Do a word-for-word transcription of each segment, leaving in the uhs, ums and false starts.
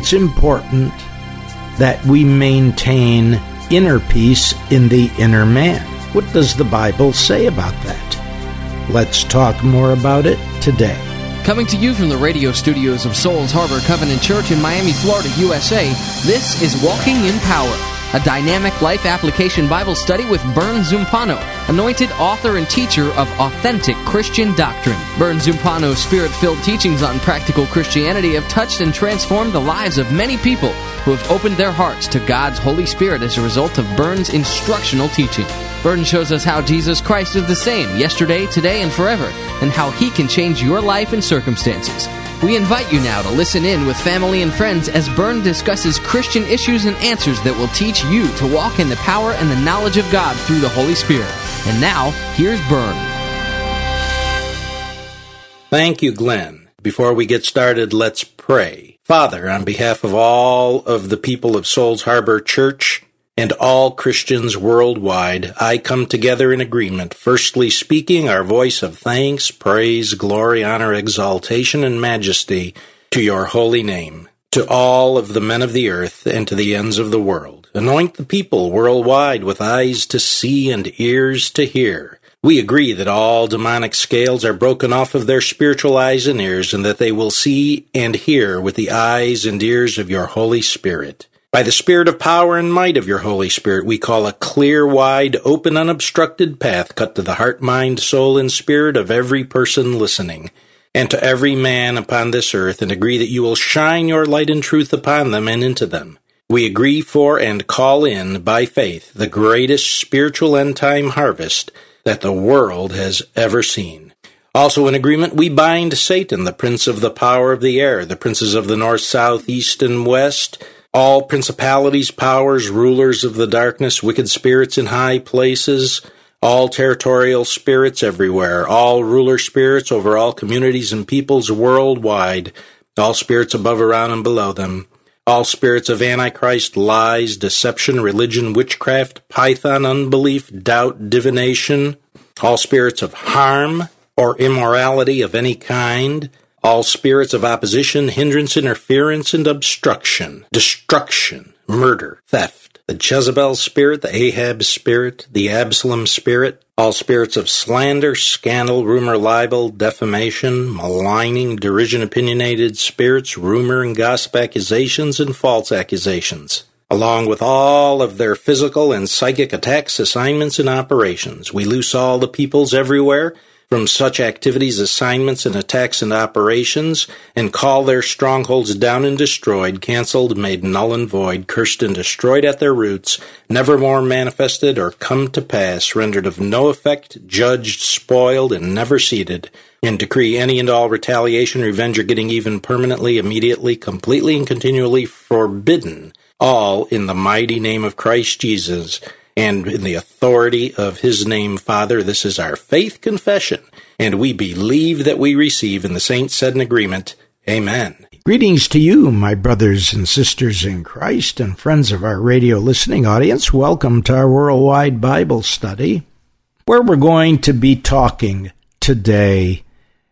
it's important that we maintain inner peace in the inner man. What does the Bible say about that? Let's talk more about it today. Coming to you from the radio studios of Souls Harbor Covenant Church in Miami, Florida, U S A, this is Walking in Power, a dynamic life application Bible study with Bern Zumpano, anointed author and teacher of authentic Christian doctrine. Bern Zumpano's spirit-filled teachings on practical Christianity have touched and transformed the lives of many people who have opened their hearts to God's Holy Spirit as a result of Bern's instructional teaching. Bern shows us how Jesus Christ is the same yesterday, today, and forever, and how He can change your life and circumstances. We invite you now to listen in with family and friends as Bern discusses Christian issues and answers that will teach you to walk in the power and the knowledge of God through the Holy Spirit. And now, here's Bern. Thank you, Glenn. Before we get started, let's pray. Father, on behalf of all of the people of Souls Harbor Church and all Christians worldwide, I come together in agreement, firstly speaking our voice of thanks, praise, glory, honor, exaltation, and majesty to your holy name, to all of the men of the earth and to the ends of the world. Anoint the people worldwide with eyes to see and ears to hear. We agree that all demonic scales are broken off of their spiritual eyes and ears, and that they will see and hear with the eyes and ears of your Holy Spirit. By the spirit of power and might of your Holy Spirit, we call a clear, wide, open, unobstructed path cut to the heart, mind, soul, and spirit of every person listening, and to every man upon this earth, and agree that you will shine your light and truth upon them and into them. We agree for and call in, by faith, the greatest spiritual end-time harvest that the world has ever seen. Also in agreement, we bind Satan, the prince of the power of the air, the princes of the north, south, east, and west, all principalities, powers, rulers of the darkness, wicked spirits in high places, all territorial spirits everywhere, all ruler spirits over all communities and peoples worldwide, all spirits above, around, and below them, all spirits of Antichrist, lies, deception, religion, witchcraft, python, unbelief, doubt, divination, all spirits of harm or immorality of any kind, all spirits of opposition, hindrance, interference, and obstruction, destruction, murder, theft, the Jezebel spirit, the Ahab spirit, the Absalom spirit, all spirits of slander, scandal, rumor, libel, defamation, maligning, derision, opinionated spirits, rumor and gossip accusations, and false accusations, along with all of their physical and psychic attacks, assignments, and operations. We loose all the peoples everywhere from such activities, assignments, and attacks and operations, and call their strongholds down and destroyed, canceled, made null and void, cursed and destroyed at their roots, never more manifested or come to pass, rendered of no effect, judged, spoiled, and never seated, and decree any and all retaliation, revenge, or getting even permanently, immediately, completely, and continually forbidden, all in the mighty name of Christ Jesus, and in the authority of His name, Father. This is our faith confession, and we believe that we receive, and the saints said in agreement, Amen. Greetings to you, my brothers and sisters in Christ, and friends of our radio listening audience. Welcome to our worldwide Bible study, where we're going to be talking today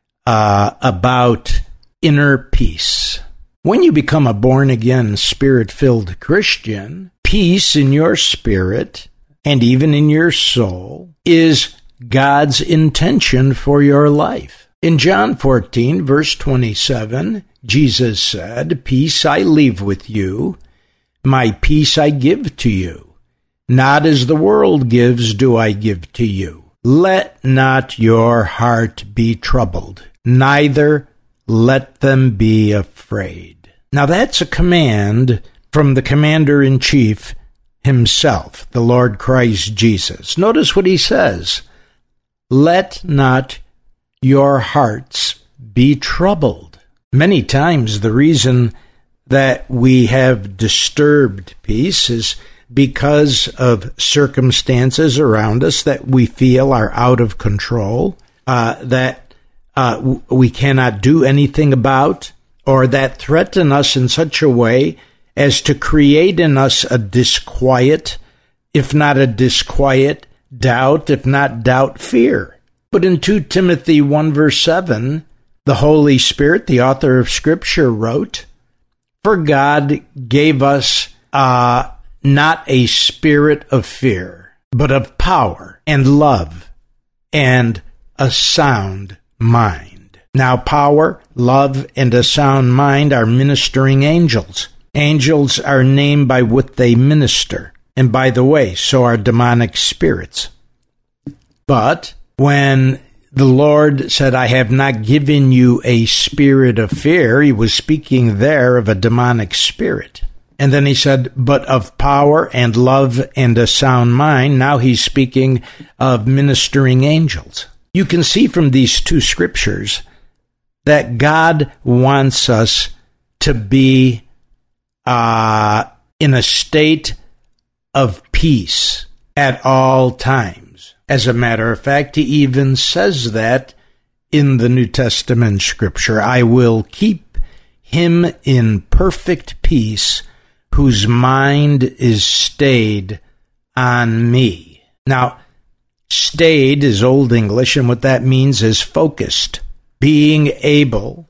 uh, about inner peace. When you become a born-again, Spirit-filled Christian, peace in your spirit and even in your soul is God's intention for your life. In John fourteen, verse twenty-seven, Jesus said, "Peace I leave with you, my peace I give to you. Not as the world gives do I give to you. Let not your heart be troubled, neither let them be afraid." Now that's a command from the commander-in-chief himself, the Lord Christ Jesus. Notice what he says, "Let not your hearts be troubled." Many times the reason that we have disturbed peace is because of circumstances around us that we feel are out of control, uh, that uh, we cannot do anything about, or that threaten us in such a way as to create in us a disquiet, if not a disquiet, doubt, if not doubt, fear. But in Second Timothy one verse seven, the Holy Spirit, the author of Scripture, wrote, For God gave us uh, not a spirit of fear, but of power and love and a sound mind. Now, power, love, and a sound mind are ministering angels. Angels are named by what they minister. And by the way, so are demonic spirits. But when the Lord said, I have not given you a spirit of fear, he was speaking there of a demonic spirit. And then he said, but of power and love and a sound mind. Now he's speaking of ministering angels. You can see from these two scriptures that God wants us to be uh, in a state of peace at all times. As a matter of fact, he even says that in the New Testament scripture, I will keep him in perfect peace whose mind is stayed on me. Now, stayed is Old English, and what that means is focused. Being able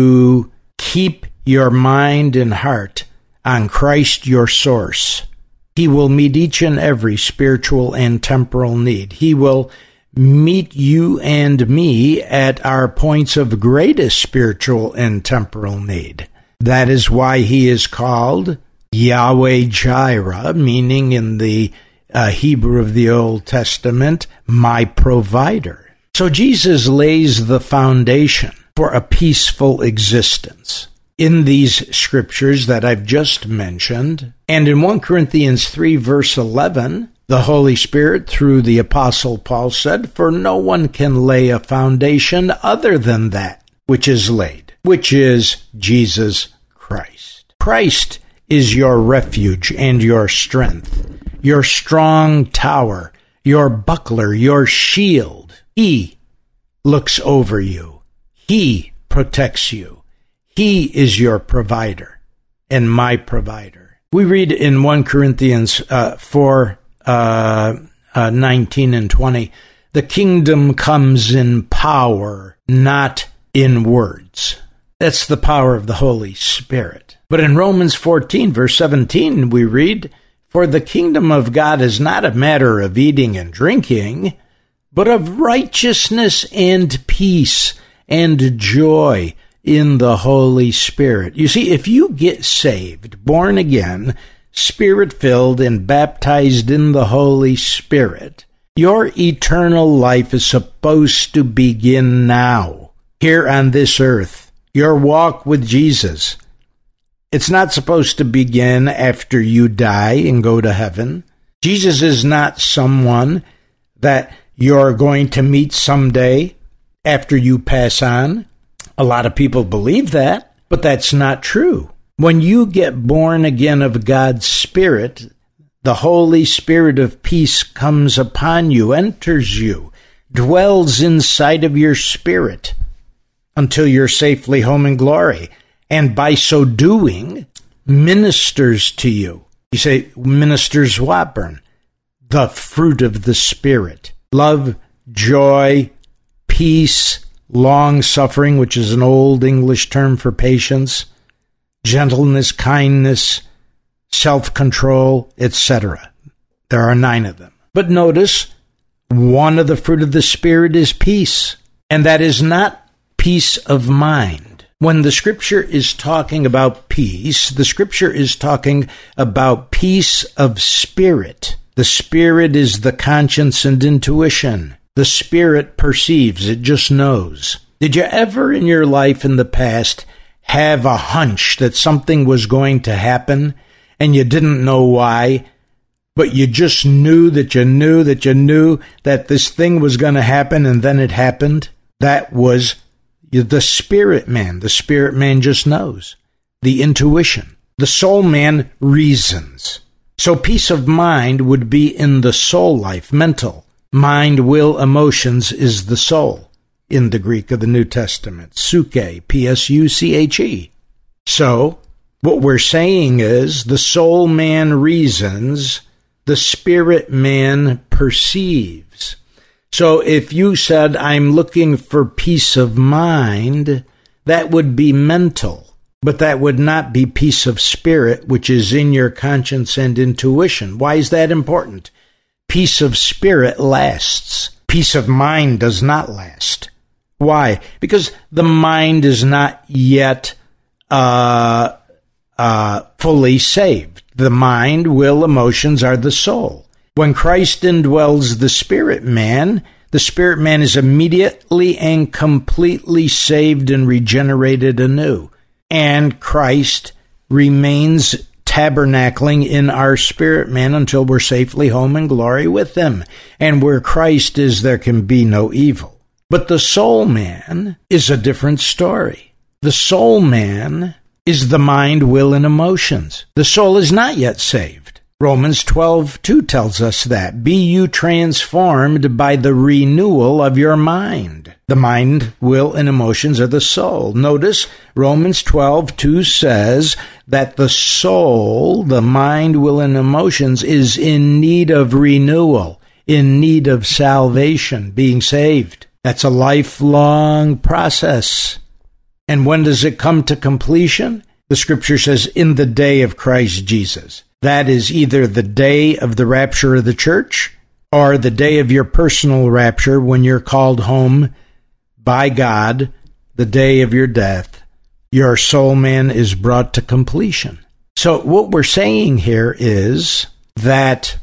to keep your mind and heart on Christ your source. He will meet each and every spiritual and temporal need. He will meet you and me at our points of greatest spiritual and temporal need. That is why he is called Yahweh Jireh, meaning in the uh, Hebrew of the Old Testament, my provider. So Jesus lays the foundation for a peaceful existence in these scriptures that I've just mentioned. And in First Corinthians three, verse eleven, the Holy Spirit, through the Apostle Paul, said, for no one can lay a foundation other than that which is laid, which is Jesus Christ. Christ is your refuge and your strength, your strong tower, your buckler, your shield. He looks over you. He protects you. He is your provider and my provider. We read in First Corinthians uh, four, uh, uh, nineteen and twenty, the kingdom comes in power, not in words. That's the power of the Holy Spirit. But in Romans fourteen, verse seventeen, we read, for the kingdom of God is not a matter of eating and drinking, but of righteousness and peace and joy in the Holy Spirit. You see, if you get saved, born again, Spirit-filled, and baptized in the Holy Spirit, your eternal life is supposed to begin now, here on this earth. Your walk with Jesus. It's not supposed to begin after you die and go to heaven. Jesus is not someone that you're going to meet someday after you pass on. A lot of people believe that, but that's not true. When you get born again of God's Spirit, the Holy Spirit of peace comes upon you, enters you, dwells inside of your spirit until you're safely home in glory. And by so doing, ministers to you. You say, ministers what, Bern? The fruit of the Spirit. Love, joy, peace, long-suffering, which is an old English term for patience, gentleness, kindness, self-control, et cetera. There are nine of them. But notice, one of the fruit of the Spirit is peace, and that is not peace of mind. When the Scripture is talking about peace, the Scripture is talking about peace of spirit. The Spirit is the conscience and intuition. The Spirit perceives, it just knows. Did you ever in your life in the past have a hunch that something was going to happen and you didn't know why, but you just knew that you knew that you knew that this thing was going to happen, and then it happened? That was the spirit man. The spirit man just knows. The intuition. The soul man reasons. So peace of mind would be in the soul life, mental. Mind, will, emotions is the soul in the Greek of the New Testament. Psyche, P S U C H E. So what we're saying is the soul man reasons, the spirit man perceives. So if you said, I'm looking for peace of mind, that would be mental. But that would not be peace of spirit, which is in your conscience and intuition. Why is that important? Peace of spirit lasts. Peace of mind does not last. Why? Because the mind is not yet uh, uh, fully saved. The mind, will, emotions are the soul. When Christ indwells the spirit man, the spirit man is immediately and completely saved and regenerated anew. And Christ remains tabernacling in our spirit man until we're safely home in glory with him. And where Christ is, there can be no evil. But the soul man is a different story. The soul man is the mind, will, and emotions. The soul is not yet saved. Romans twelve two tells us that. Be you transformed by the renewal of your mind. The mind, will, and emotions are the soul. Notice Romans twelve two says that the soul, the mind, will, and emotions is in need of renewal, in need of salvation, being saved. That's a lifelong process. And when does it come to completion? The scripture says, in the day of Christ Jesus. That is either the day of the rapture of the church or the day of your personal rapture when you're called home by God, the day of your death. Your soul man is brought to completion. So what we're saying here is that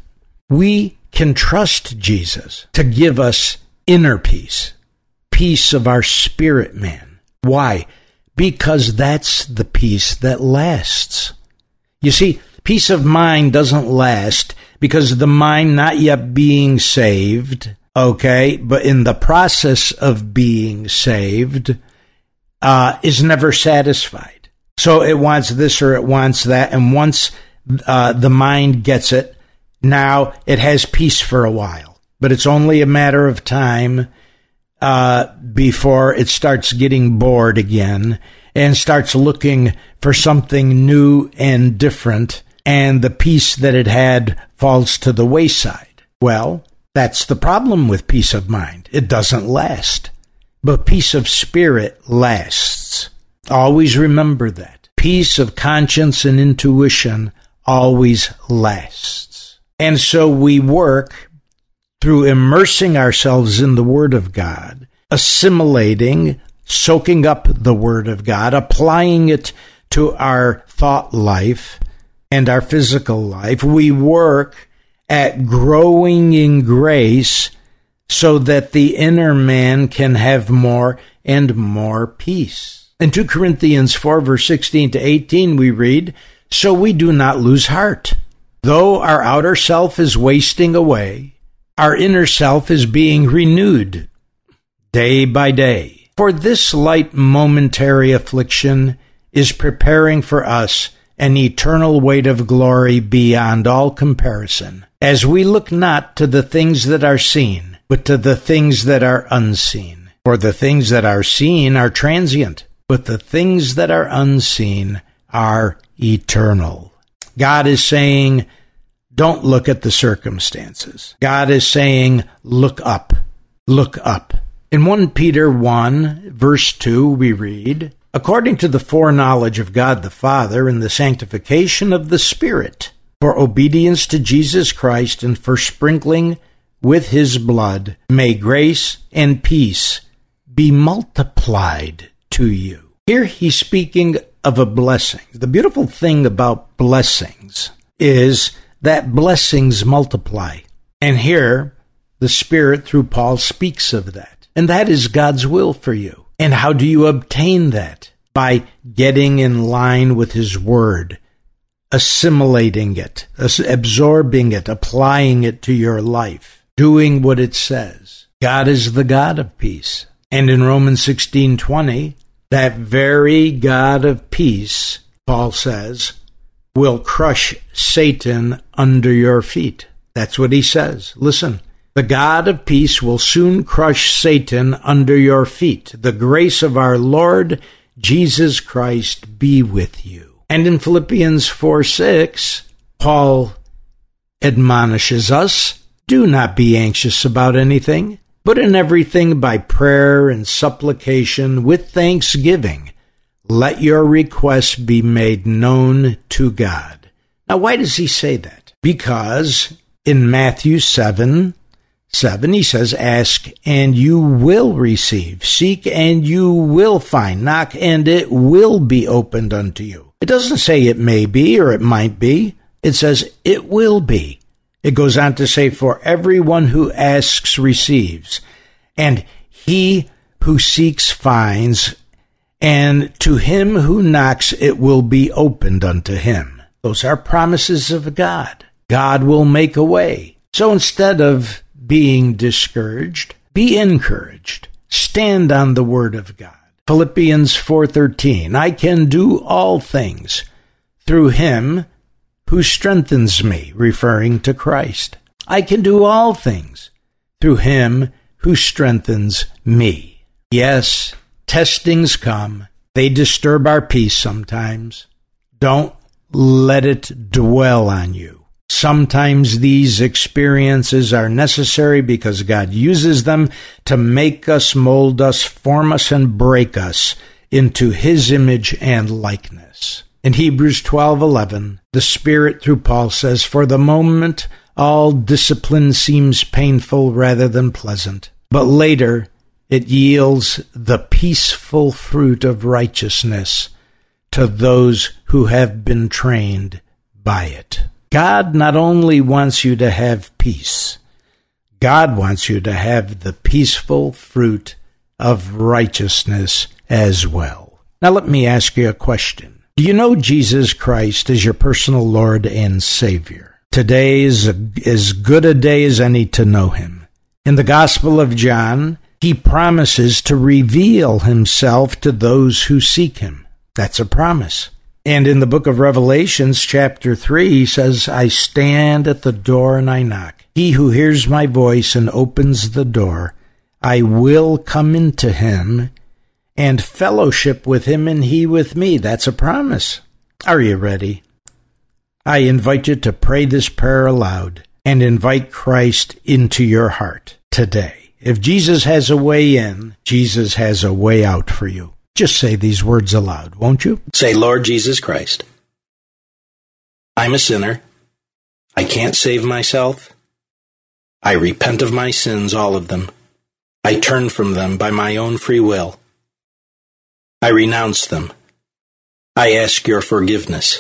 we can trust Jesus to give us inner peace, peace of our spirit man. Why? Because that's the peace that lasts. You see, peace of mind doesn't last because the mind not yet being saved, okay, but in the process of being saved, uh, is never satisfied. So it wants this or it wants that, and once uh, the mind gets it, now it has peace for a while. But it's only a matter of time uh, before it starts getting bored again and starts looking for something new and different, and the peace that it had falls to the wayside. Well, that's the problem with peace of mind. It doesn't last. But peace of spirit lasts. Always remember that. Peace of conscience and intuition always lasts. And so we work through immersing ourselves in the Word of God, assimilating, soaking up the Word of God, applying it to our thought life and our physical life. We work at growing in grace so that the inner man can have more and more peace. In Second Corinthians four, verse sixteen to eighteen, we read, "So we do not lose heart. Though our outer self is wasting away, our inner self is being renewed day by day. For this light momentary affliction is preparing for us an eternal weight of glory beyond all comparison, as we look not to the things that are seen, but to the things that are unseen. For the things that are seen are transient, but the things that are unseen are eternal." God is saying, don't look at the circumstances. God is saying, look up, look up. In First Peter one, verse two, we read, "According to the foreknowledge of God the Father and the sanctification of the Spirit, for obedience to Jesus Christ and for sprinkling with his blood, may grace and peace be multiplied to you." Here he's speaking of a blessing. The beautiful thing about blessings is that blessings multiply. And here, the Spirit through Paul speaks of that. And that is God's will for you. And how do you obtain that? By getting in line with his word, assimilating it, absorbing it, applying it to your life, doing what it says. God is the God of peace. And in Romans sixteen twenty, that very God of peace, Paul says, will crush Satan under your feet. That's what he says. Listen, the God of peace will soon crush Satan under your feet. The grace of our Lord Jesus Christ be with you. And in Philippians four six, Paul admonishes us, do not be anxious about anything, but in everything by prayer and supplication with thanksgiving, let your requests be made known to God. Now, why does he say that? Because in Matthew seven, seven, he says, ask and you will receive. Seek and you will find. Knock and it will be opened unto you. It doesn't say it may be or it might be. It says it will be. It goes on to say, for everyone who asks receives, and he who seeks finds, and to him who knocks it will be opened unto him. Those are promises of God. God will make a way. So instead of being discouraged, be encouraged. Stand on the word of God. Philippians four thirteen, I can do all things through him who strengthens me, referring to Christ. I can do all things through him who strengthens me. Yes, testings come. They disturb our peace sometimes. Don't let it dwell on you. Sometimes these experiences are necessary because God uses them to make us, mold us, form us, and break us into his image and likeness. In Hebrews twelve eleven, the Spirit through Paul says, for the moment, all discipline seems painful rather than pleasant, but later it yields the peaceful fruit of righteousness to those who have been trained by it. God not only wants you to have peace, God wants you to have the peaceful fruit of righteousness as well. Now let me ask you a question. Do you know Jesus Christ as your personal Lord and Savior? Today is a, as good a day as any to know him. In the Gospel of John, he promises to reveal himself to those who seek him. That's a promise. And in the book of Revelations, chapter three, he says, I stand at the door and I knock. He who hears my voice and opens the door, I will come into him and fellowship with him and he with me. That's a promise. Are you ready? I invite you to pray this prayer aloud and invite Christ into your heart today. If Jesus has a way in, Jesus has a way out for you. Just say these words aloud, won't you? Say, Lord Jesus Christ, I'm a sinner. I can't save myself. I repent of my sins, all of them. I turn from them by my own free will. I renounce them. I ask your forgiveness.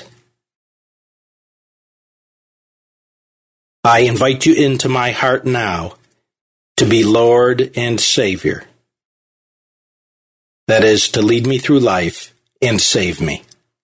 I invite you into my heart now to be Lord and Savior. That is, to lead me through life and save me.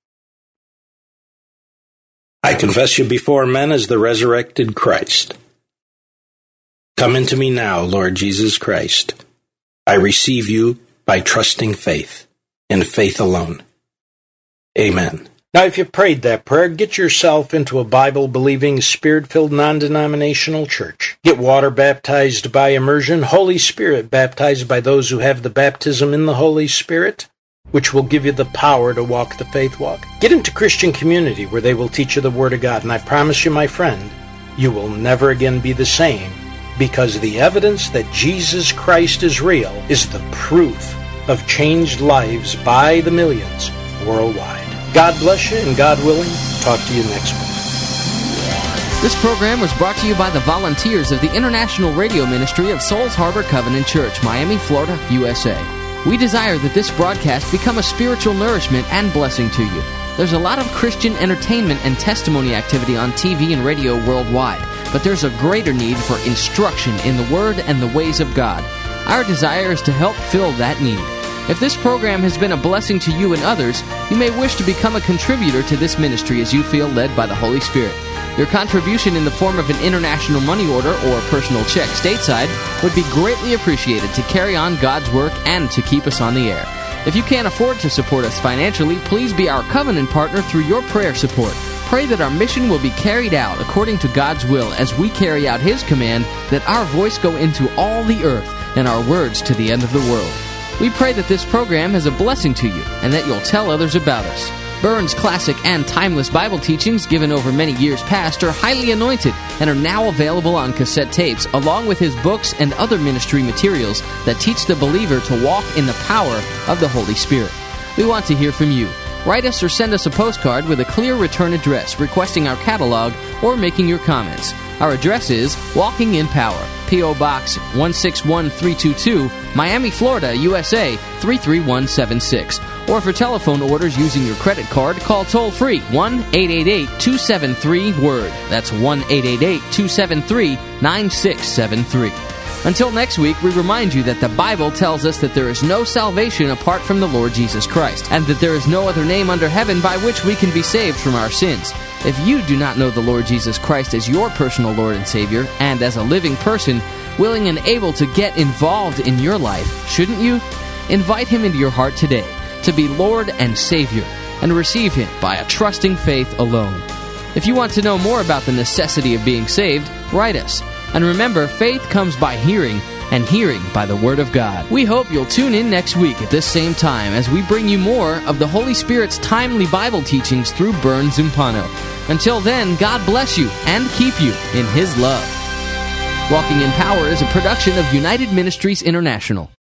I confess you before men as the resurrected Christ. Come into me now, Lord Jesus Christ. I receive you by trusting faith, and faith alone. Amen. Now, if you prayed that prayer, get yourself into a Bible-believing, Spirit-filled, non-denominational church. Get water baptized by immersion, Holy Spirit baptized by those who have the baptism in the Holy Spirit, which will give you the power to walk the faith walk. Get into Christian community where they will teach you the Word of God. And I promise you, my friend, you will never again be the same, because the evidence that Jesus Christ is real is the proof of changed lives by the millions worldwide. God bless you, and God willing, talk to you next week. This program was brought to you by the volunteers of the International Radio Ministry of Souls Harbor Covenant Church, Miami, Florida, U S A. We desire that this broadcast become a spiritual nourishment and blessing to you. There's a lot of Christian entertainment and testimony activity on T V and radio worldwide, but there's a greater need for instruction in the Word and the ways of God. Our desire is to help fill that need. If this program has been a blessing to you and others, you may wish to become a contributor to this ministry as you feel led by the Holy Spirit. Your contribution in the form of an international money order or a personal check stateside would be greatly appreciated to carry on God's work and to keep us on the air. If you can't afford to support us financially, please be our covenant partner through your prayer support. Pray that our mission will be carried out according to God's will as we carry out His command that our voice go into all the earth and our words to the end of the world. We pray that this program is a blessing to you and that you'll tell others about us. Burns' classic and timeless Bible teachings given over many years past are highly anointed and are now available on cassette tapes, along with his books and other ministry materials that teach the believer to walk in the power of the Holy Spirit. We want to hear from you. Write us or send us a postcard with a clear return address requesting our catalog or making your comments. Our address is Walking in Power, P O. Box one six one three two two, Miami, Florida, U S A three three one seven six. Or for telephone orders using your credit card, call toll-free one eight eight eight two seven three WORD. That's one eight eight eight two seven three nine six seven three. Until next week, we remind you that the Bible tells us that there is no salvation apart from the Lord Jesus Christ, and that there is no other name under heaven by which we can be saved from our sins. If you do not know the Lord Jesus Christ as your personal Lord and Savior, and as a living person, willing and able to get involved in your life, shouldn't you? Invite Him into your heart today to be Lord and Savior, and receive Him by a trusting faith alone. If you want to know more about the necessity of being saved, write us. And remember, faith comes by hearing, and hearing by the Word of God. We hope you'll tune in next week at this same time as we bring you more of the Holy Spirit's timely Bible teachings through Bern Zumpano. Until then, God bless you and keep you in His love. Walking in Power is a production of United Ministries International.